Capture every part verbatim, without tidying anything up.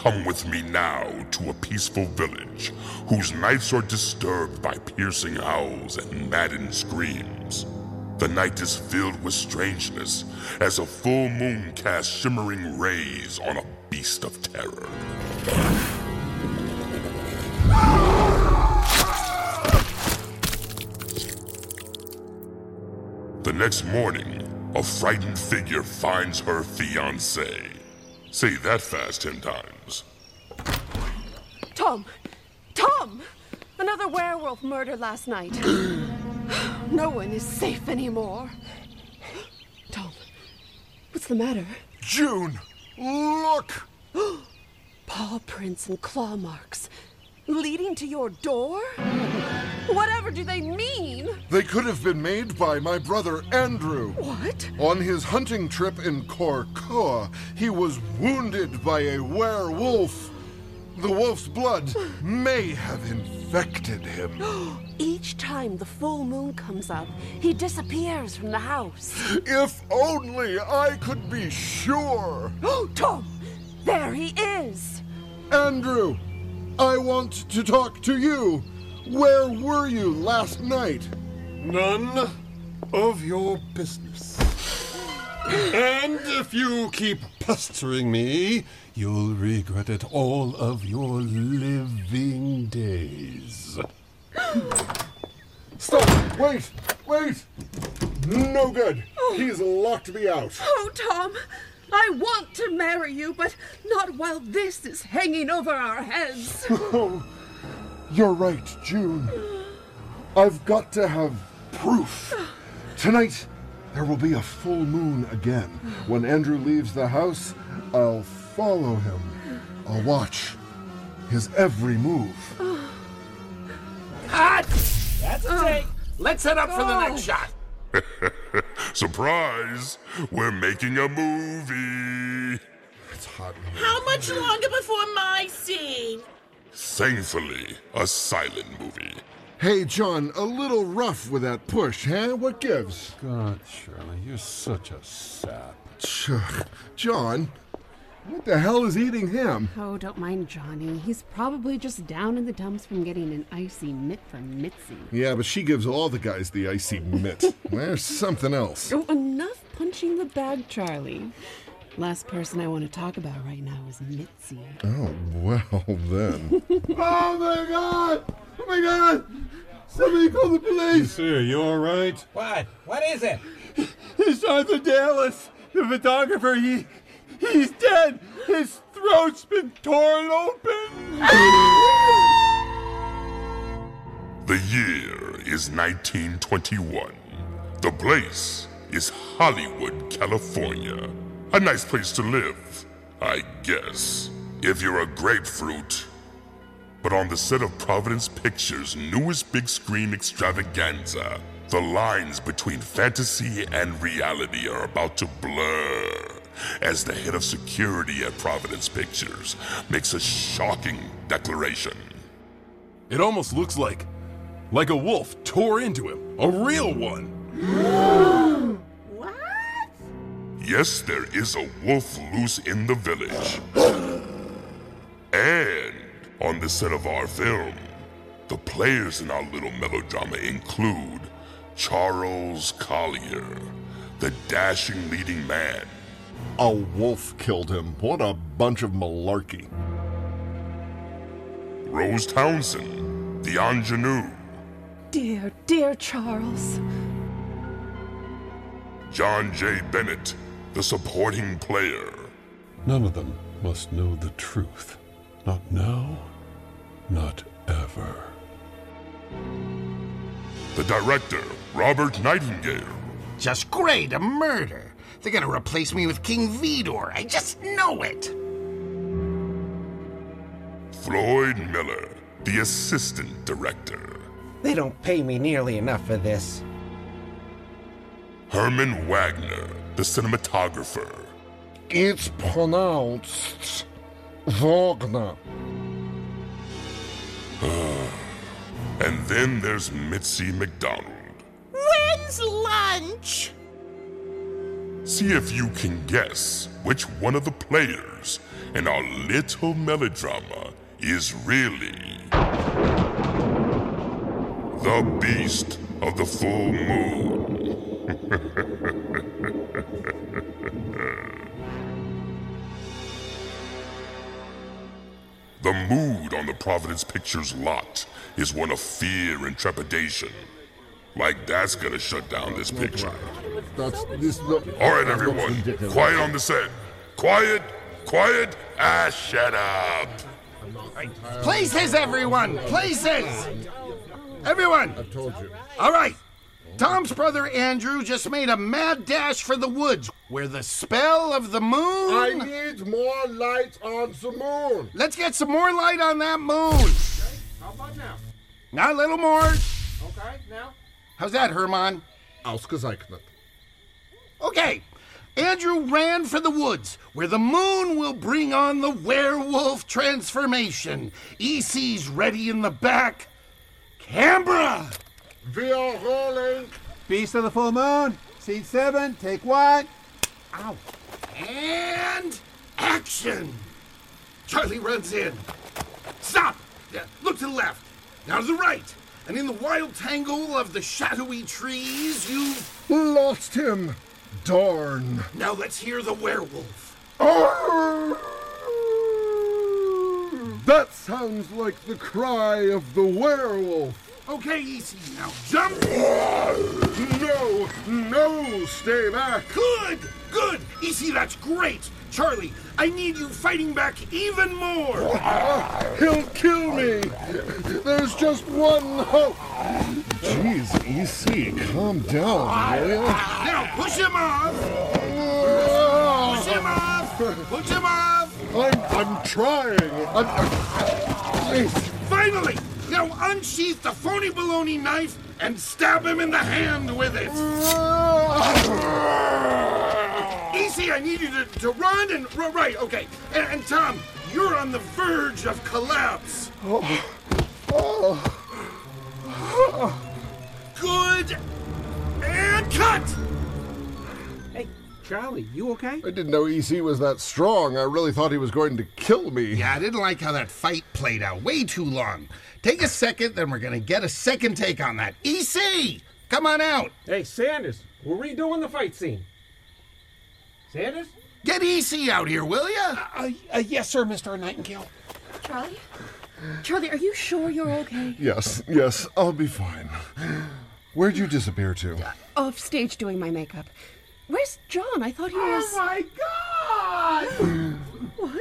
Come with me now to a peaceful village whose nights are disturbed by piercing howls and maddened screams. The night is filled with strangeness as a full moon casts shimmering rays on a beast of terror. The next morning, a frightened figure finds her fiancé. Say that fast ten times. Tom! Tom! Another werewolf murder last night. No one is safe anymore. Tom, what's the matter? June, look! Paw prints and claw marks leading to your door? Whatever do they mean? They could have been made by my brother Andrew. What? On his hunting trip in Korkoa, he was wounded by a werewolf. The wolf's blood may have infected him. Each time the full moon comes up, he disappears from the house. If only I could be sure. Oh, Tom! There he is! Andrew, I want to talk to you. Where were you last night? None of your business. And if you keep pestering me, you'll regret it all of your living days. Stop! Wait! Wait! No good. He's locked me out. Oh, Tom! I want to marry you, but not while this is hanging over our heads. Oh, you're right, June. I've got to have proof. Tonight, there will be a full moon again. When Andrew leaves the house, I'll follow him. I'll watch his every move. Cut! That's a take. Let's head up for the next shot. Surprise! We're making a movie! It's hot. How much longer before my scene? Thankfully, a silent movie. Hey, John, a little rough with that push, huh? What gives? God, Shirley, you're such a sap. John, what the hell is eating him? Oh, don't mind Johnny. He's probably just down in the dumps from getting an icy mitt from Mitzi. Yeah, but she gives all the guys the icy mitt. There's something else. Oh, enough punching the bag, Charlie. Last person I want to talk about right now is Mitzi. Oh, well then. Oh my god! Oh my god! Somebody call the police! Sir, you all right? What? What is it? It's Jonathan Dallas, the photographer. He, he's dead. His throat's been torn open. The year is nineteen twenty-one. The place is Hollywood, California. A nice place to live, I guess, if you're a grapefruit. But on the set of Providence Pictures' newest big screen extravaganza, the lines between fantasy and reality are about to blur as the head of security at Providence Pictures makes a shocking declaration. It almost looks like, like a wolf tore into him. A real one. What? Yes, there is a wolf loose in the village. And on the set of our film, the players in our little melodrama include Charles Collier, the dashing leading man. A wolf killed him. What a bunch of malarkey. Rose Townsend, the ingenue. Dear, dear Charles. John J. Bennett, the supporting player. None of them must know the truth. Not now, not ever. The director, Robert Nightingale. Just great, a murder. They're gonna replace me with King Vidor. I just know it. Floyd Miller, the assistant director. They don't pay me nearly enough for this. Herman Wagner, the cinematographer. It's pronounced Wagner. And then there's Mitzi McDonald. When's lunch? See if you can guess which one of the players in our little melodrama is really the Beast of the Full Moon. The mood on the Providence Pictures lot is one of fear and trepidation. Like that's gonna shut down this picture. That's this. No, All right, everyone, quiet on the set. Quiet, quiet. Ah, shut up. Places, everyone! Places! Everyone! I've told you. All right. Tom's brother Andrew just made a mad dash for the woods, where the spell of the moon... I need more light on the moon. Let's get some more light on that moon. Okay, how about now? Now a little more. Okay, now? How's that, Herman? Ausgezeichnet. Okay. Andrew ran for the woods, where the moon will bring on the werewolf transformation. E C's ready in the back. Canberra! We are rolling. Beast of the Full Moon, scene seven, take one. Ow. And action! Charlie runs in. Stop! Yeah, look to the left. Now to the right. And in the wild tangle of the shadowy trees, you've... Lost him. Darn. Now let's hear the werewolf. That sounds like the cry of the werewolf. Okay, E C, now jump. No, no, stay back. Good, good. E C, that's great. Charlie, I need you fighting back even more. He'll kill me. There's just one hope. Jeez, E C, calm down, will you? Now push him off. Push him off. Push him off. I'm, I'm trying. I'm, I'm... Finally. Now unsheath the phony baloney knife and stab him in the hand with it. E C, I need you to, to run and... Right, okay. And, and Tom, you're on the verge of collapse. Oh. Oh. Oh. Good. And cut! Hey, Charlie, you okay? I didn't know E C was that strong. I really thought he was going to kill me. Yeah, I didn't like how that fight played out. Way too long. Take a second, then we're going to get a second take on that. E C! Come on out! Hey, Sanders, we're redoing the fight scene. Sanders? Get E C out here, will ya? Uh, uh, yes, sir, Mister Nightingale. Charlie? Charlie, are you sure you're okay? Yes, yes, I'll be fine. Where'd you disappear to? Off stage doing my makeup. Where's John? I thought he was... Oh my God! What?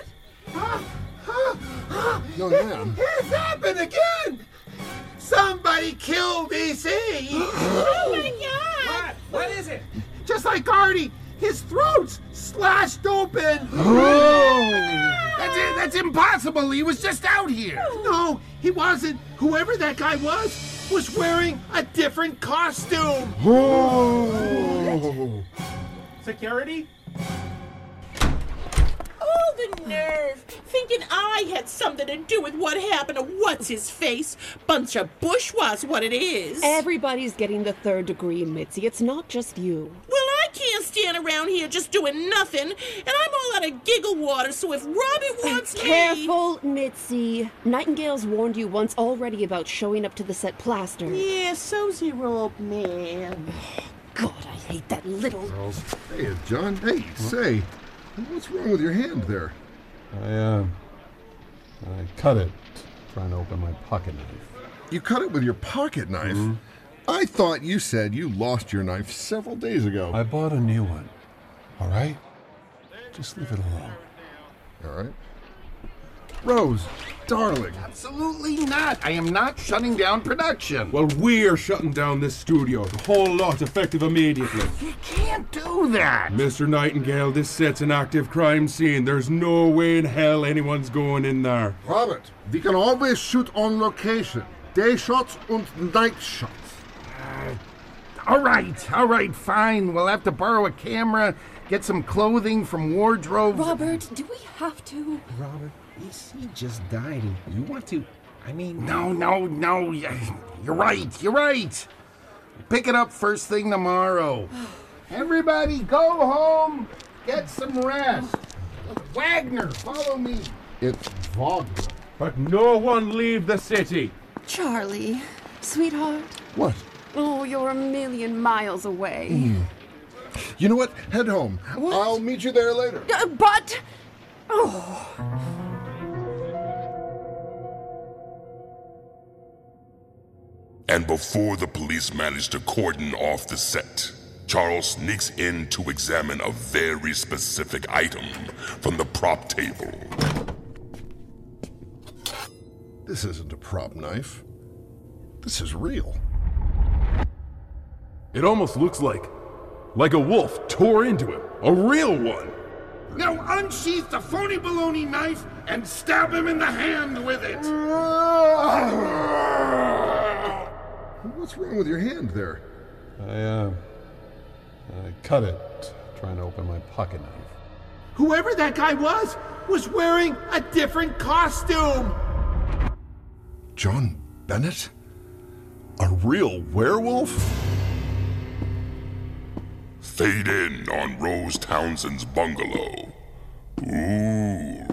Young man. It's happened again! Somebody killed E C! Oh my God! What? What is it? Just like Artie, his throat's slashed open! That's it, that's impossible. He was just out here. No, he wasn't. Whoever that guy was, was wearing a different costume. Oh. Security? Oh, the nerve! Thinking I had something to do with what happened to what's-his-face. Bunch of bourgeois, what it is. Everybody's getting the third degree, Mitzi. It's not just you. Well, I can't stand around here just doing nothing, and I'm all out of giggle water, so if Robbie wants me... Careful, Mitzi. Nightingale's warned you once already about showing up to the set plastered. Yeah, so's your old man. God, I hate that little... Hey, John. Hey, say, what's wrong with your hand there? I, uh, I cut it trying to open my pocket knife. You cut it with your pocket knife? Mm-hmm. I thought you said you lost your knife several days ago. I bought a new one. All right? Just leave it alone. All right. Rose, darling. Absolutely not. I am not shutting down production. Well, we're shutting down this studio. The whole lot effective immediately. You can't do that. Mister Nightingale, this set's an active crime scene. There's no way in hell anyone's going in there. Robert, we can always shoot on location. Day shots and night shots. Uh, all right, all right, fine. We'll have to borrow a camera, get some clothing from wardrobes. Robert, do we have to? Robert, E C just died. You want to... I mean... No, no, no. You're right, you're right. Pick it up first thing tomorrow. Everybody go home, get some rest. Wagner, follow me. It's Wagner. But no one leave the city. Charlie, sweetheart. What? Oh, you're a million miles away. Mm. You know what? Head home. What? I'll meet you there later. Uh, but... Oh... And before the police manage to cordon off the set, Charles sneaks in to examine a very specific item from the prop table. This isn't a prop knife. This is real. It almost looks like, like a wolf tore into him. A real one. Now unsheath the phony baloney knife and stab him in the hand with it. What's wrong with your hand there? I, uh, I cut it trying to open my pocket knife. Whoever that guy was, was wearing a different costume. John Bennett? A real werewolf? Fade in on Rose Townsend's bungalow. Ooh.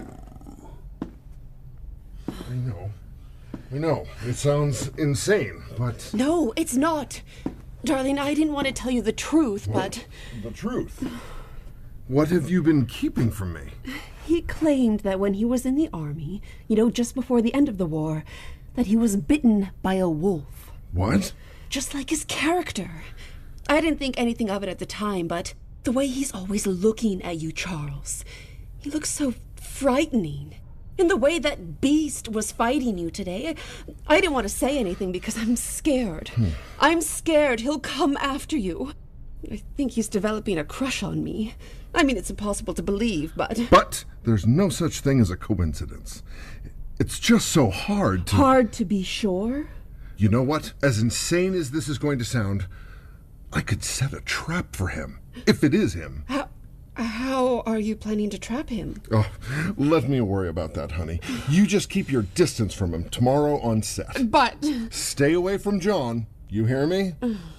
I know. I know. It sounds insane, but... No, it's not. Darling, I didn't want to tell you the truth, What? but... The truth? What have you been keeping from me? He claimed that when he was in the army, you know, just before the end of the war, that he was bitten by a wolf. What? Just like his character. I didn't think anything of it at the time, but the way he's always looking at you, Charles, he looks so frightening. And the way that beast was fighting you today, I didn't want to say anything because I'm scared. Hmm. I'm scared he'll come after you. I think he's developing a crush on me. I mean, it's impossible to believe, but... But there's no such thing as a coincidence. It's just so hard to... Hard to be sure? You know what? As insane as this is going to sound, I could set a trap for him, if it is him. How, how are you planning to trap him? Oh, let me worry about that, honey. You just keep your distance from him tomorrow on set. But... Stay away from John. You hear me?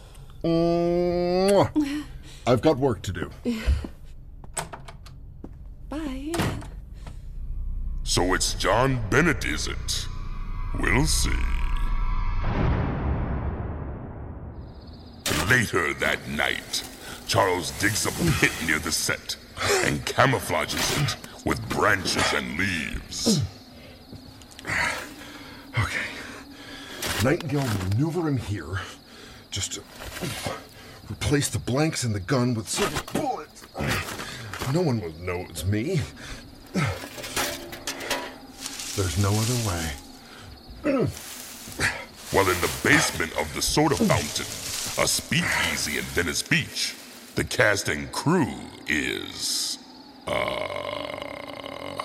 Mwah. I've got work to do. Bye. So it's John Bennett, is it? We'll see. Later that night, Charles digs a pit near the set and camouflages it with branches and leaves. Okay. Nightingale will maneuver in here just to replace the blanks in the gun with several bullets. No one will know it's me. There's no other way. While in the basement of the soda fountain, a speakeasy in Venice Beach, the cast and crew is... Uh...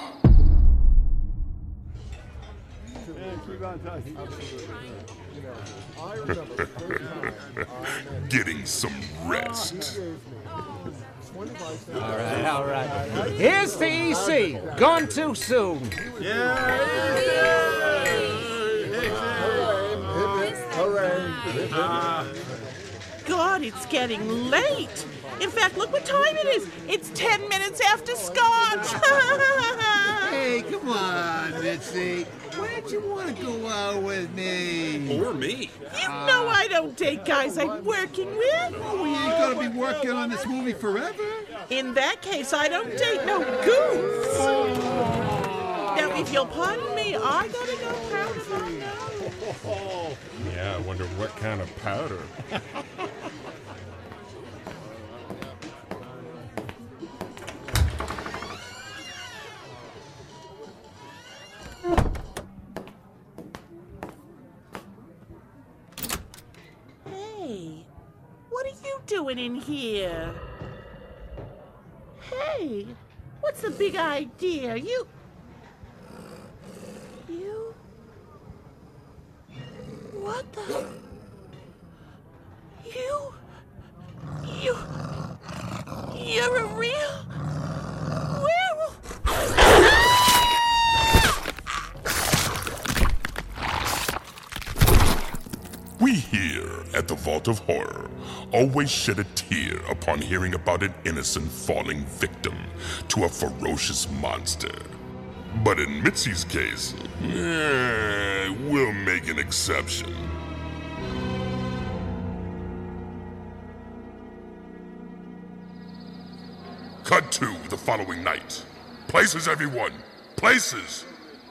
getting some rest. All right, all right. Here's the E C. Gone too soon. God, it's getting late. In fact, look what time it is. It's ten minutes after scotch. Hey, come on, Mitzi. Why don't you want to go out with me? Or me. You know I don't date guys I'm working with. Oh, we ain't gonna be working on this movie forever. In that case, I don't date no goofs. Now, if you'll pardon me, I gotta go powder my nose. Yeah, I wonder what kind of powder. Hey, what are you doing in here? Hey, what's the big idea? You... You... What the... You... You... You're a real... werewolf... We here at the Vault of Horror always shed a tear upon hearing about an innocent falling victim to a ferocious monster. But in Mitzi's case, eh, we'll make an exception. Cut to the following night. Places, everyone. Places.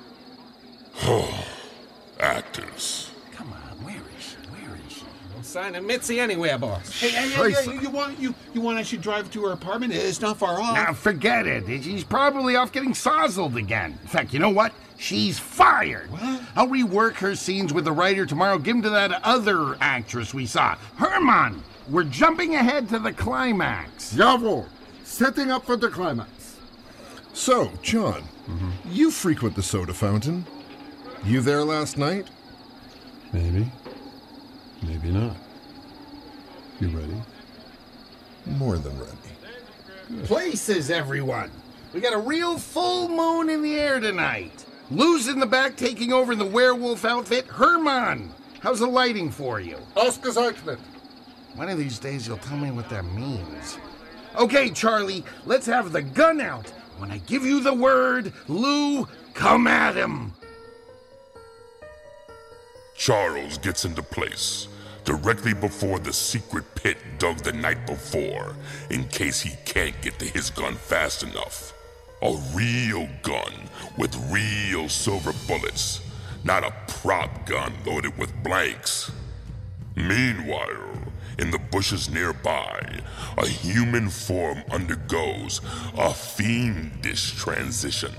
Actors. Come on, where is she? Where is she? No sign of Mitzi anywhere, boss. Hey, hey, hey, hey, you, you want you you want I should drive to her apartment? It's not far off. Now, forget it. She's probably off getting sozzled again. In fact, you know what? She's fired. What? I'll rework her scenes with the writer tomorrow. Give them to that other actress we saw. Herman! We're jumping ahead to the climax. Jawohl. Setting up for the climax. So, John, Mm-hmm. you frequent the soda fountain. You there last night? Maybe. Maybe not. You ready? More than ready. Places, everyone. We got a real full moon in the air tonight. Lou's in the back taking over in the werewolf outfit. Herman, how's the lighting for you? Ausgezeichnet. One of these days you'll tell me what that means. Okay, Charlie, let's have the gun out. When I give you the word, Lou, come at him. Charles gets into place directly before the secret pit dug the night before, in case he can't get to his gun fast enough. A real gun with real silver bullets, not a prop gun loaded with blanks. Meanwhile, in the bushes nearby, a human form undergoes a fiendish transition.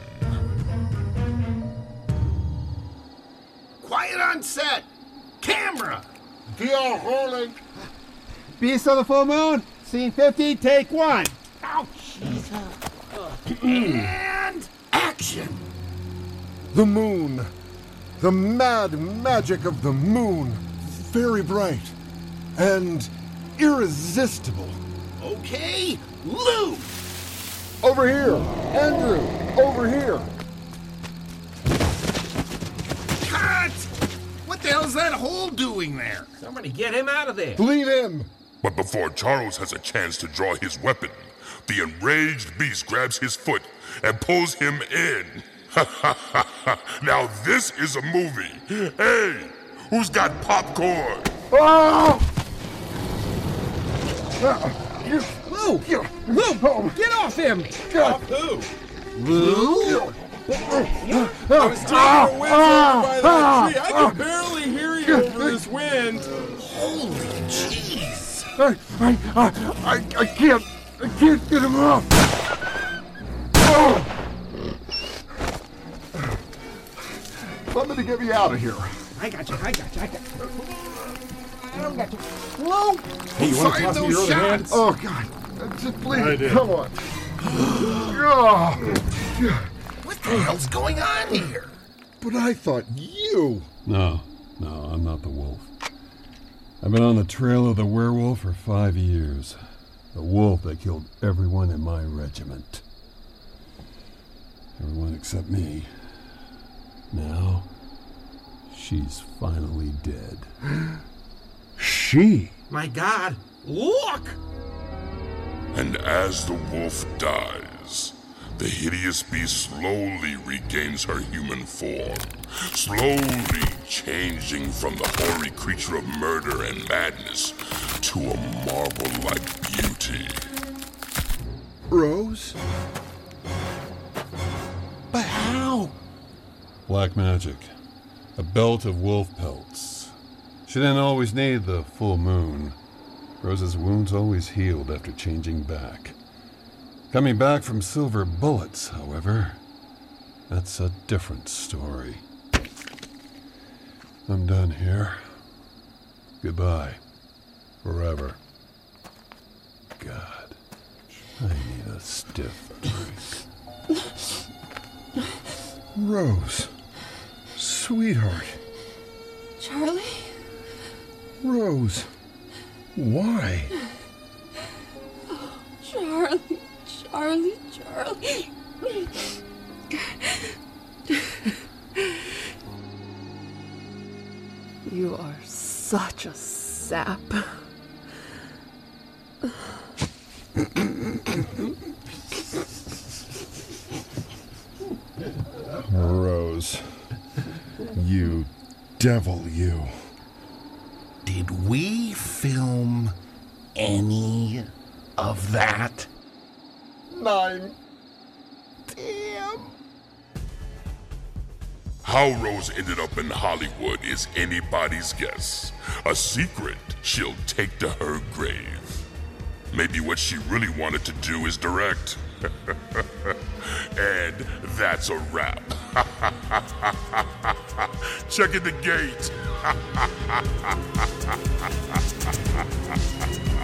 Quiet on set. Camera. We are rolling. Beast of the Full Moon, scene fifty, take one. Ouch. And action. The moon. The mad magic of the moon. Very bright. And irresistible. Okay, Lou. Over here. Andrew, over here. Cut! What the hell's that hole doing there? Somebody get him out of there. Lead him. But before Charles has a chance to draw his weapon, the enraged beast grabs his foot and pulls him in. Now this is a movie. Hey, who's got popcorn? Oh! Lou! Lou! Get off him! Off who? Lou? I was taking a whiz over by that tree. I can barely hear you over this wind. Holy jeez. I, I, I, I, I can't, I can't get him off. Oh! Somebody get me out of here. I got you, I got you, I got you. I don't got you. Lou! Hey, you want to Find toss me those your other hand? shots. Oh, God. Just I please, did. come on. Oh. What the hell's going on here? But I thought you... No, no, I'm not the wolf. I've been on the trail of the werewolf for five years. The wolf that killed everyone in my regiment. Everyone except me. Now, she's finally dead. She? My God, look! And as the wolf dies, the hideous beast slowly regains her human form, slowly changing from the hoary creature of murder and madness to a marble-like beauty. Rose? But how? Black magic. A belt of wolf pelts. She didn't always need the full moon. Rose's wounds always healed after changing back. Coming back from silver bullets, however, that's a different story. I'm done here. Goodbye. Forever. God, I need a stiff drink. Rose. Sweetheart. Charlie? Rose. Why? Oh, Charlie, Charlie, Charlie. You are such a sap. Rose. You devil, you. Did we film any of that? Nine. Damn. How Rose ended up in Hollywood is anybody's guess. A secret she'll take to her grave. Maybe what she really wanted to do is direct. And that's a wrap. Check in the gate.